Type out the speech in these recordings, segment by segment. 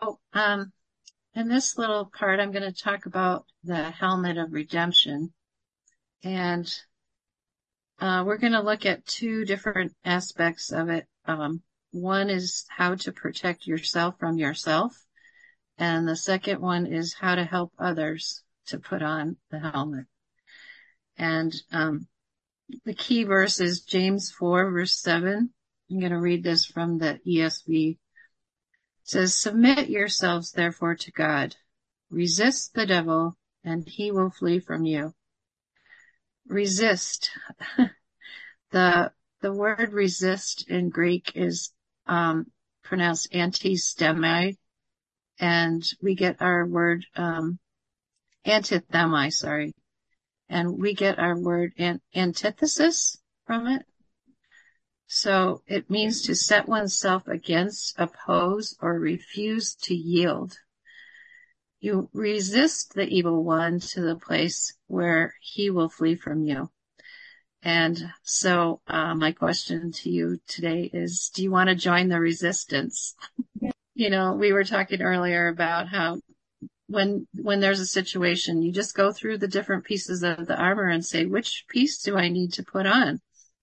In this little part, I'm going to talk about the helmet of redemption. And we're going to look at two different aspects of it. One is how to protect yourself from yourself. And the second one is how to help others to put on the helmet. And the key verse is James 4, verse 7. I'm going to read this from the ESV. It says, "Submit yourselves, therefore, to God. Resist the devil, and he will flee from you." Resist. The word resist in Greek is pronounced antistemi, and we get our word antithemi, sorry. And we get our word antithesis from it. So it means to set oneself against, oppose, or refuse to yield. You resist the evil one to the place where he will flee from you. And so my question to you today is, do you want to join the resistance? You know, we were talking earlier about how when there's a situation, you just go through the different pieces of the armor and say, which piece do I need to put on?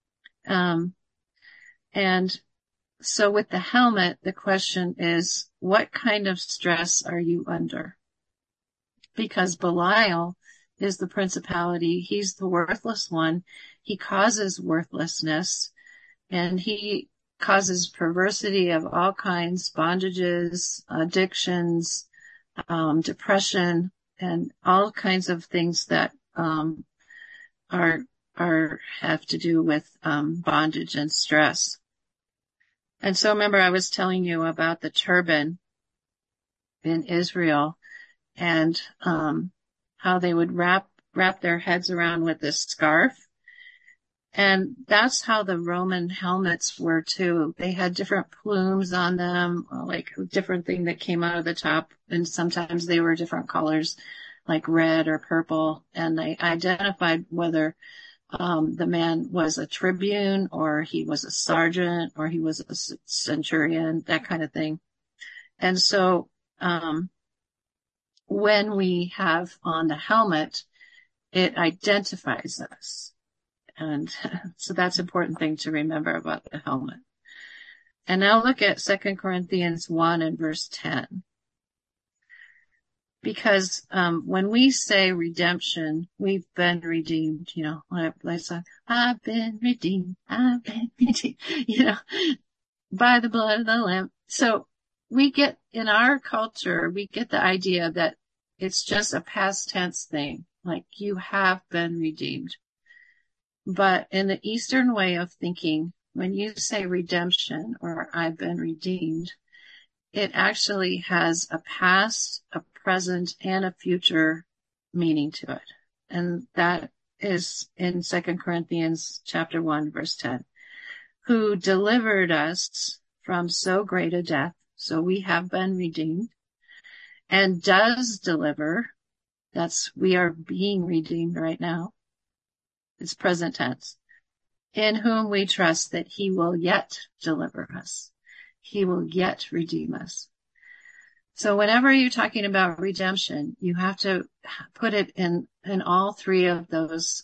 And so with the helmet, the question is, what kind of stress are you under? Because Belial is the principality. He's the worthless one. He causes worthlessness, and he causes perversity of all kinds, bondages, addictions, depression, and all kinds of things that have to do with bondage and stress. And so remember, I was telling you about the turban in Israel and how they would wrap their heads around with this scarf. And that's how the Roman helmets were too. They had different plumes on them, like a different thing that came out of the top. And sometimes they were different colors, like red or purple. And they identified whether the man was a tribune or he was a sergeant or he was a centurion, that kind of thing. And so, when we have on the helmet, it identifies us. And so that's an important thing to remember about the helmet. And now look at 2 Corinthians 1 and verse 10. Because when we say redemption, we've been redeemed, you know, like song, I've been redeemed, you know, by the blood of the Lamb. So we get, in our culture, we get the idea that it's just a past tense thing, like you have been redeemed. But in the Eastern way of thinking, when you say redemption or I've been redeemed, it actually has a past, a present, and a future meaning to it. And that is in 2 Corinthians chapter 1, verse 10. Who delivered us from so great a death, so we have been redeemed, and does deliver, that's, we are being redeemed right now. It's present tense. In whom we trust that he will yet deliver us. He will yet redeem us. So whenever you're talking about redemption, you have to put it in all three of those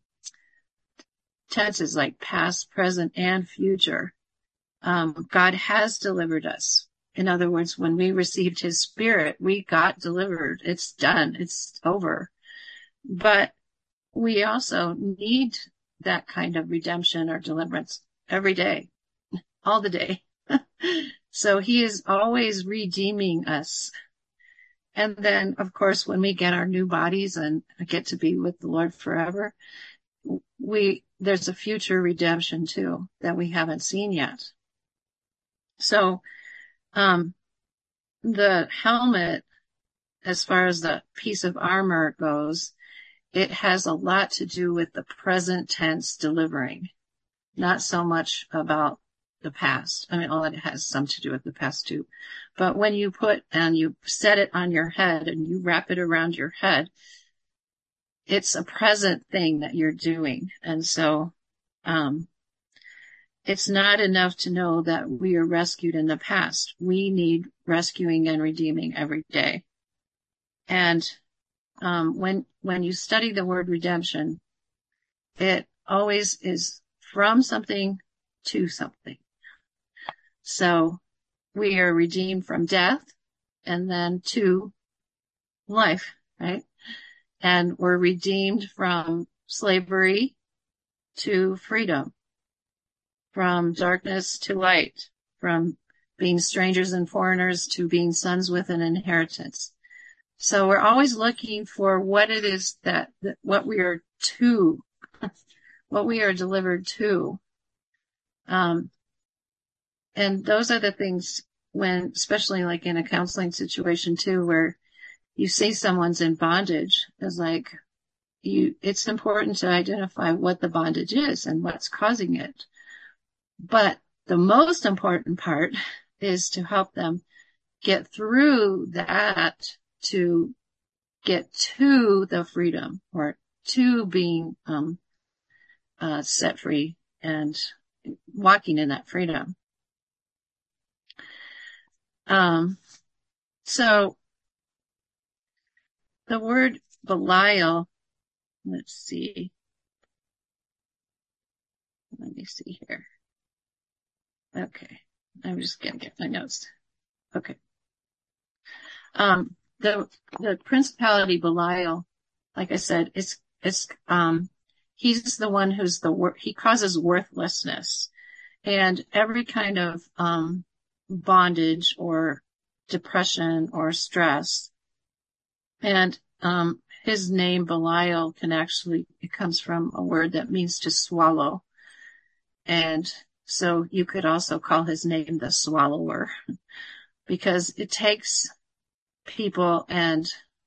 tenses, like past, present, and future. God has delivered us. In other words, when we received his spirit, we got delivered. It's done. It's over. But we also need that kind of redemption or deliverance every day, all the day. So he is always redeeming us. And then, of course, when we get our new bodies and get to be with the Lord forever, there's a future redemption too that we haven't seen yet. So, the helmet, as far as the piece of armor goes, it has a lot to do with the present tense delivering, not so much about the past. I mean, all it has some to do with the past too. But when you put and you set it on your head and you wrap it around your head, it's a present thing that you're doing. And so, it's not enough to know that we are rescued in the past. We need rescuing and redeeming every day. And when you study the word redemption, it always is from something to something. So we are redeemed from death and then to life, right? And we're redeemed from slavery to freedom, from darkness to light, from being strangers and foreigners to being sons with an inheritance. So we're always looking for what it is that what we are to, what we are delivered to. And those are the things when, especially like in a counseling situation too, where you see someone's in bondage, is like it's important to identify what the bondage is and what's causing it. But the most important part is to help them get through that to get to the freedom or to being set free and walking in that freedom. So the word Belial, let's see. Let me see here. Okay. I'm just going to get my notes. Okay. The principality Belial, like I said, he's the one who's he causes worthlessness and every kind of, bondage or depression or stress. And, his name Belial it comes from a word that means to swallow. And so you could also call his name the swallower because it takes people and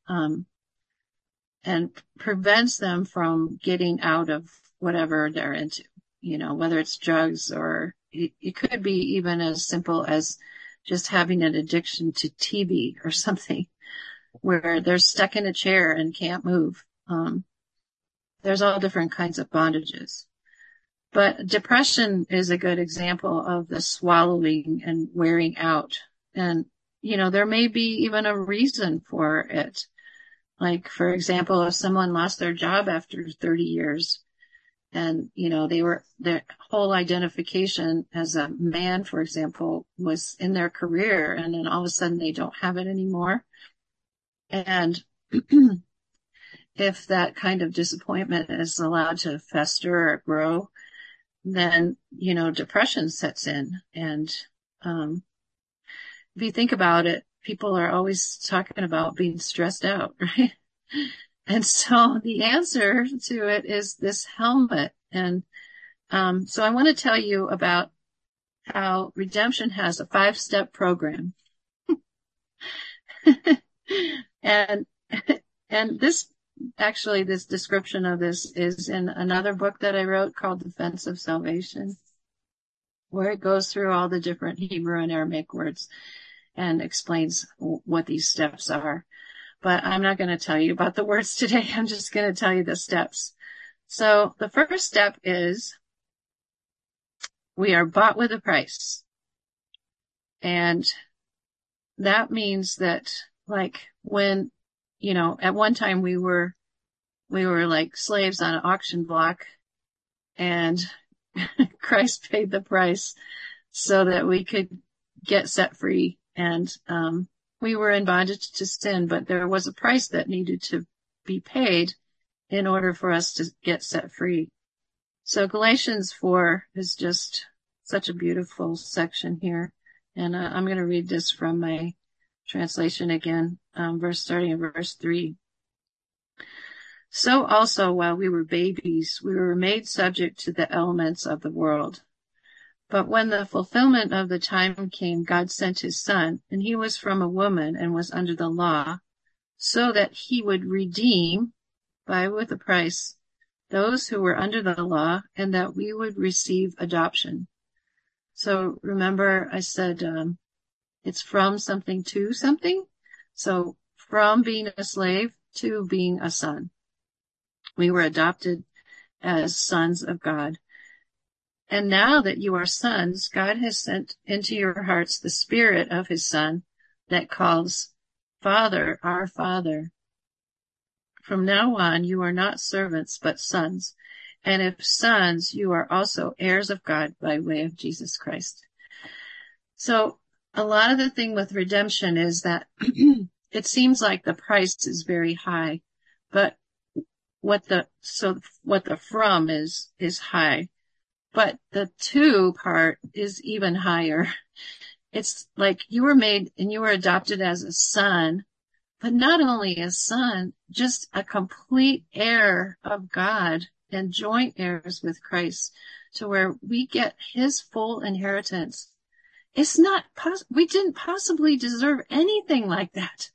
prevents them from getting out of whatever they're into, whether it's drugs or it could be even as simple as just having an addiction to TV or something where they're stuck in a chair and can't move. There's all different kinds of bondages. But depression is a good example of the swallowing and wearing out. And, there may be even a reason for it. Like, for example, if someone lost their job after 30 years and, their whole identification as a man, for example, was in their career and then all of a sudden they don't have it anymore. And if that kind of disappointment is allowed to fester or grow, then, depression sets in. And, if you think about it, people are always talking about being stressed out, right? And so the answer to it is this helmet. And, so I want to tell you about how redemption has a 5-step program. And this description of this is in another book that I wrote called Defense of Salvation, where it goes through all the different Hebrew and Aramaic words and explains what these steps are. But I'm not going to tell you about the words today. I'm just going to tell you the steps. So the first step is we are bought with a price. And that means that like when, at one time we were like slaves on an auction block and Christ paid the price so that we could get set free. And, we were in bondage to sin, but there was a price that needed to be paid in order for us to get set free. So Galatians 4 is just such a beautiful section here. And I'm going to read this from my translation again, starting in verse 3. So also while we were babies, we were made subject to the elements of the world. But when the fulfillment of the time came, God sent his son, and he was from a woman and was under the law, so that he would redeem, buy with a price, those who were under the law, and that we would receive adoption. So remember I said, it's from something to something. So from being a slave to being a son. We were adopted as sons of God. And now that you are sons, God has sent into your hearts the Spirit of his Son that calls, Father, our Father. From now on, you are not servants, but sons. And if sons, you are also heirs of God by way of Jesus Christ. So a lot of the thing with redemption is that it seems like the price is very high, but what the from is high, but the to part is even higher. It's like you were made and you were adopted as a son, but not only a son, just a complete heir of God and joint heirs with Christ, to where we get his full inheritance. It's not we didn't possibly deserve anything like that.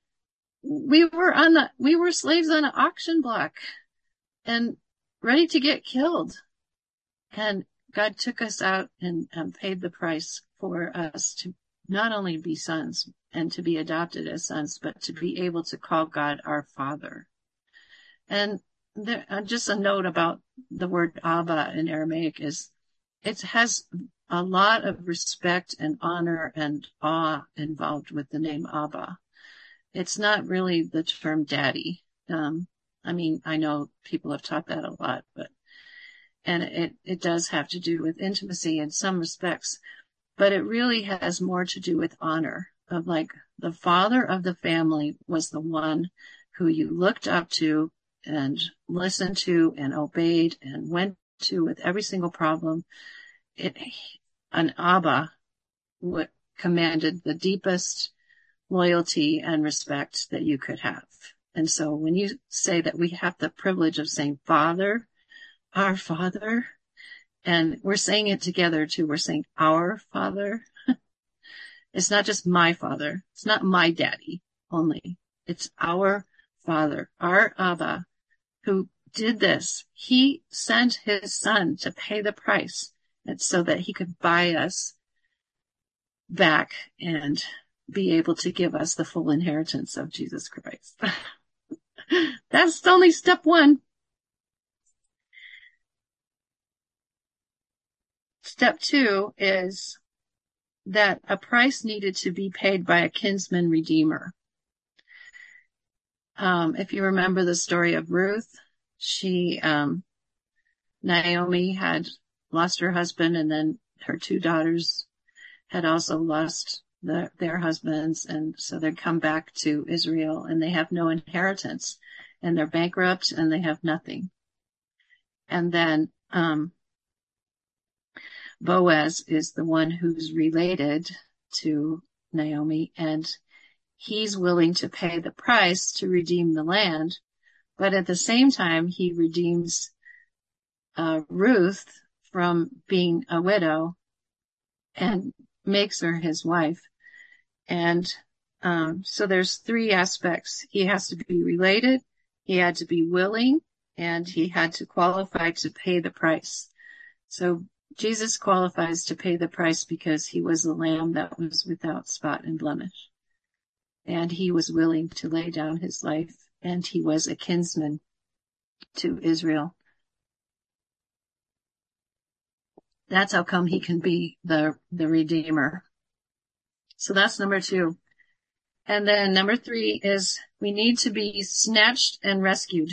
We were slaves on an auction block and ready to get killed. And God took us out and paid the price for us to not only be sons and to be adopted as sons, but to be able to call God our Father. And there, just a note about the word Abba in Aramaic is it has a lot of respect and honor and awe involved with the name Abba. It's not really the term daddy. I mean, I know people have taught that a lot, and it does have to do with intimacy in some respects, but it really has more to do with honor, of like the father of the family was the one who you looked up to and listened to and obeyed and went to with every single problem. An Abba commanded the deepest loyalty and respect that you could have. And so when you say that we have the privilege of saying Father, our Father, and we're saying it together too, we're saying our Father. It's not just my father. It's not my daddy only. It's our Father, our Abba, who did this. He sent his Son to pay the price, and so that he could buy us back and be able to give us the full inheritance of Jesus Christ. That's only step one. Step two is that a price needed to be paid by a kinsman redeemer. If you remember the story of Ruth, Naomi had lost her husband, and then her two daughters had also lost their husbands. And so they come back to Israel and they have no inheritance and they're bankrupt and they have nothing. And then, Boaz is the one who's related to Naomi, and he's willing to pay the price to redeem the land. But at the same time, he redeems Ruth from being a widow and makes her his wife. And so there's three aspects. He has to be related, he had to be willing, and he had to qualify to pay the price. So Jesus qualifies to pay the price because he was a lamb that was without spot and blemish. And he was willing to lay down his life, and he was a kinsman to Israel. That's how come he can be the Redeemer. So that's number two. And then number three is we need to be snatched and rescued.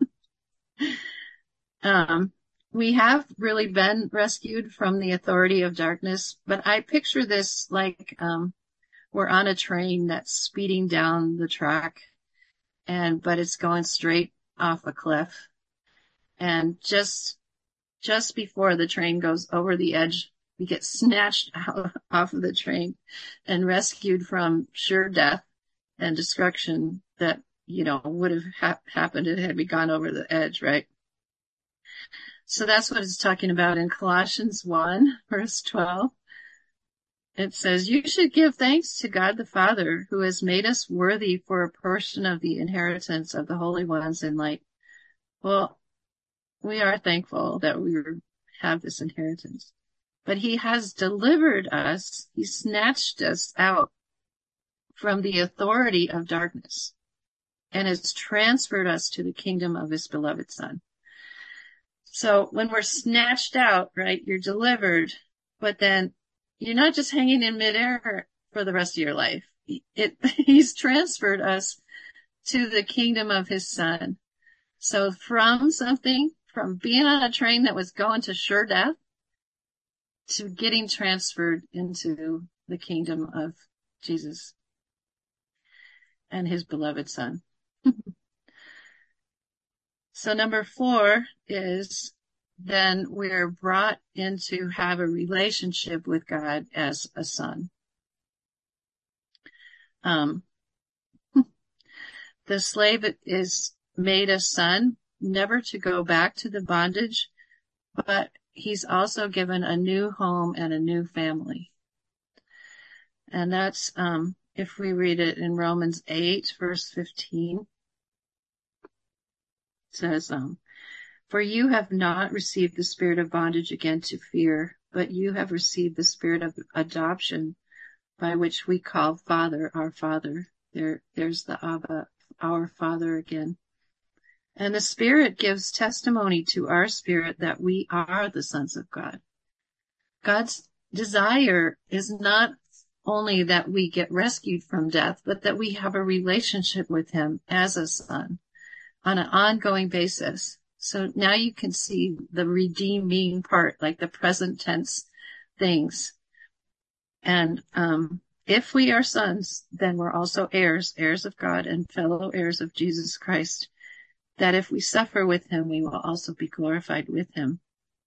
We have really been rescued from the authority of darkness, but I picture this like, we're on a train that's speeding down the track but it's going straight off a cliff. And just before the train goes over the edge, we get snatched off of the train and rescued from sure death and destruction that, would have happened had we gone over the edge, right? So that's what it's talking about in Colossians 1, verse 12. It says, you should give thanks to God the Father, who has made us worthy for a portion of the inheritance of the holy ones in light. Well, we are thankful that we have this inheritance. But he has delivered us, he snatched us out from the authority of darkness and has transferred us to the kingdom of his beloved Son. So when we're snatched out, right, you're delivered, but then you're not just hanging in midair for the rest of your life. He's transferred us to the kingdom of his son. So from being on a train that was going to sure death to getting transferred into the kingdom of Jesus and his beloved son. So number 4 is then we're brought in to have a relationship with God as a son. The slave is made a son, never to go back to the bondage, but he's also given a new home and a new family. And that's, if we read it in Romans 8, verse 15, it says, for you have not received the spirit of bondage again to fear, but you have received the spirit of adoption, by which we call Father, our Father. There's the Abba, our Father again. And the Spirit gives testimony to our spirit that we are the sons of God. God's desire is not only that we get rescued from death, but that we have a relationship with him as a son on an ongoing basis. So now you can see the redeeming part, like the present tense things. And if we are sons, then we're also heirs of God and fellow heirs of Jesus Christ, that if we suffer with him, we will also be glorified with him.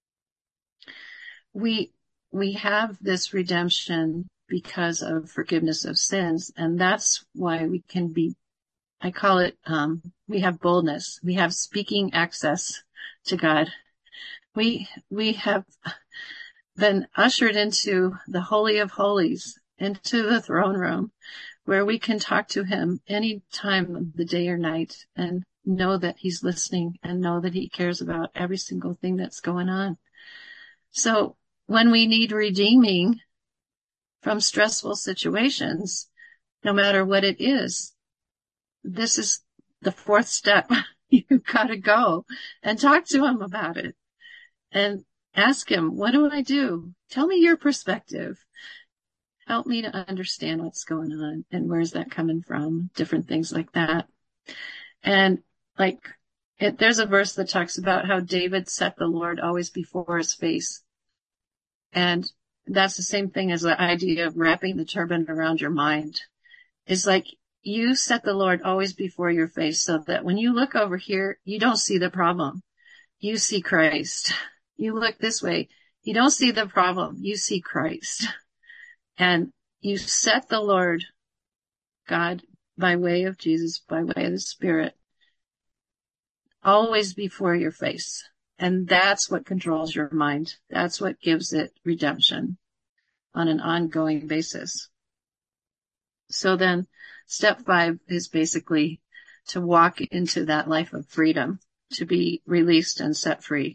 We have this redemption because of forgiveness of sins, and that's why we can be, I call it, we have boldness. We have speaking access to God. We have been ushered into the Holy of Holies, into the throne room, where we can talk to him any time of the day or night and know that he's listening and know that he cares about every single thing that's going on. So when we need redeeming from stressful situations, no matter what it is, this is the 4th step. You've got to go and talk to him about it and ask him, what do I do? Tell me your perspective. Help me to understand what's going on and where's that coming from, different things like that. And there's a verse that talks about how David set the Lord always before his face. And that's the same thing as the idea of wrapping the turban around your mind. It's like you set the Lord always before your face so that when you look over here, you don't see the problem. You see Christ. You look this way, you don't see the problem. You see Christ. And you set the Lord God by way of Jesus, by way of the Spirit, always before your face. And that's what controls your mind. That's what gives it redemption on an ongoing basis. So then step 5 is basically to walk into that life of freedom, to be released and set free.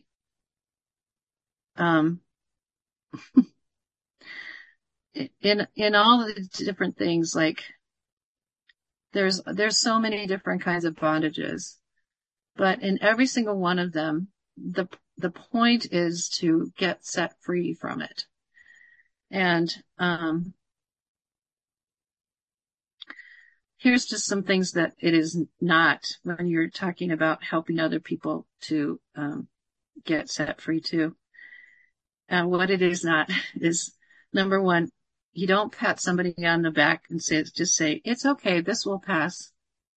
In all the different things, like there's so many different kinds of bondages, but in every single one of them, the point is to get set free from it. And here's just some things that it is not when you're talking about helping other people to get set free too. What it is not is, number 1, you don't pat somebody on the back and just say, it's okay, this will pass.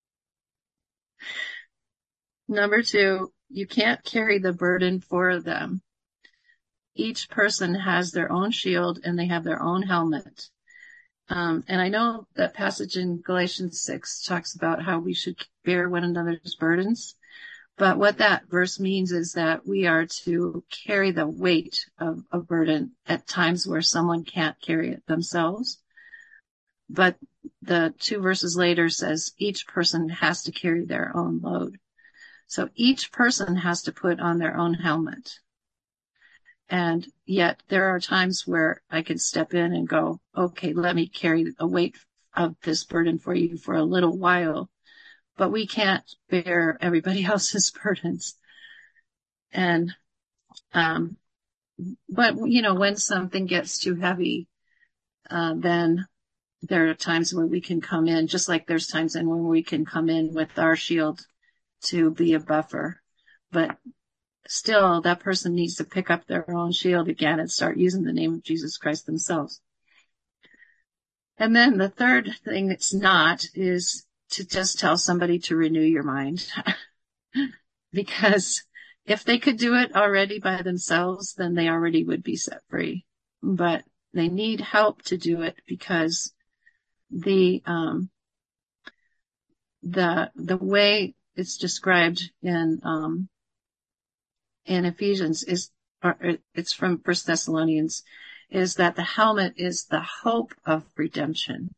Number 2, you can't carry the burden for them. Each person has their own shield and they have their own helmet. And I know that passage in Galatians 6 talks about how we should bear one another's burdens. But what that verse means is that we are to carry the weight of a burden at times where someone can't carry it themselves. But the 2 verses later says each person has to carry their own load. So each person has to put on their own helmet. And yet there are times where I can step in and go, okay, let me carry the weight of this burden for you for a little while. But we can't bear everybody else's burdens. And Um, but when something gets too heavy, then there are times where we can come in, just like there's times when we can come in with our shield to be a buffer. But still, that person needs to pick up their own shield again and start using the name of Jesus Christ themselves. And then the third thing it's not is to just tell somebody to renew your mind. Because if they could do it already by themselves, then they already would be set free. But they need help to do it because the way it's described in Ephesians it's from First Thessalonians, is that the helmet is the hope of redemption.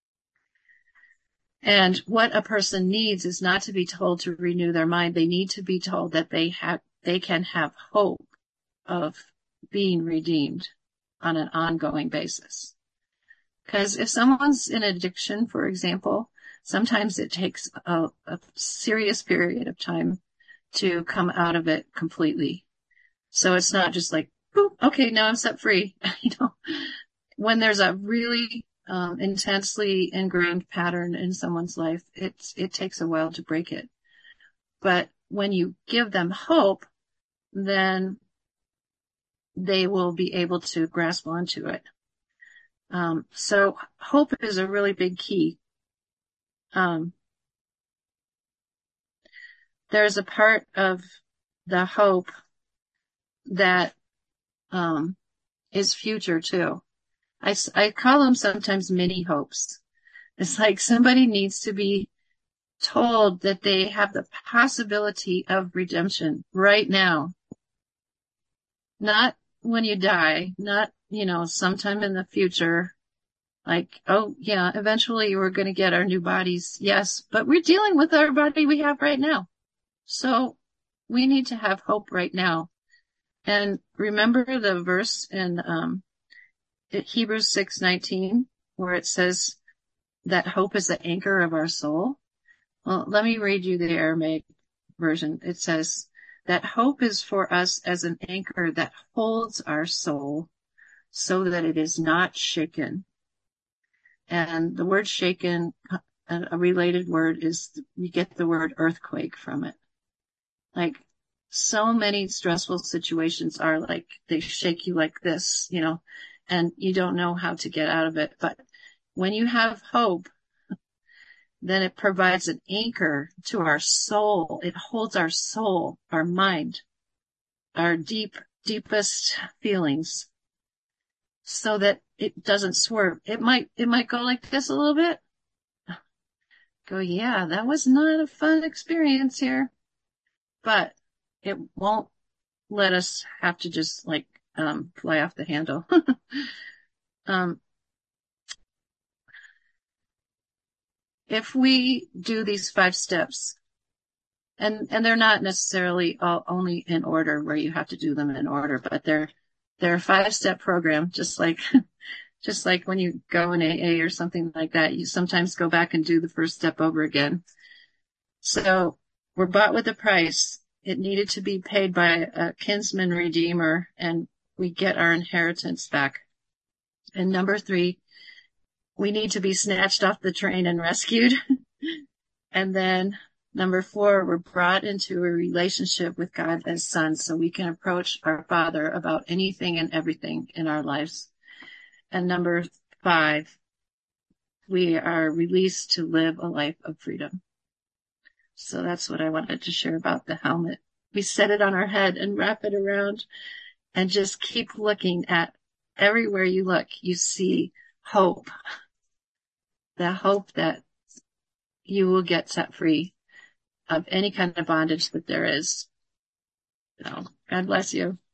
And what a person needs is not to be told to renew their mind. They need to be told that they can have hope of being redeemed on an ongoing basis. Because if someone's in addiction, for example, sometimes it takes a serious period of time to come out of it completely. So it's not just like, okay, now I'm set free. When there's a really intensely ingrained pattern in someone's life, it takes a while to break it. But when you give them hope, then they will be able to grasp onto it. So hope is a really big key. There's a part of the hope that is future too. I call them sometimes mini hopes. It's like somebody needs to be told that they have the possibility of redemption right now. Not when you die, not, sometime in the future. Like, oh yeah, eventually we're going to get our new bodies. Yes, but we're dealing with our body we have right now. So we need to have hope right now. And remember the verse in Hebrews 6:19, where it says that hope is the anchor of our soul. Well, let me read you the Aramaic version. It says that hope is for us as an anchor that holds our soul so that it is not shaken. And the word shaken, a related word is, you get the word earthquake from it. Like, so many stressful situations are like, they shake you like this, and you don't know how to get out of it. But when you have hope, then it provides an anchor to our soul. It holds our soul, our mind, our deepest feelings, so that it doesn't swerve. It might go like this a little bit. Go, yeah, that was not a fun experience here. But it won't let us have to just fly off the handle. If we do these 5 steps, and they're not necessarily only in order where you have to do them in order, but they're a 5-step program, just like when you go in AA or something like that, you sometimes go back and do the first step over again. So we're bought with a price. It needed to be paid by a kinsman redeemer, and we get our inheritance back. And number 3, we need to be snatched off the train and rescued. And then number 4, we're brought into a relationship with God as sons so we can approach our Father about anything and everything in our lives. And number 5, we are released to live a life of freedom. So that's what I wanted to share about the helmet. We set it on our head and wrap it around and just keep looking at everywhere you look, you see hope. The hope that you will get set free of any kind of bondage that there is. So, God bless you.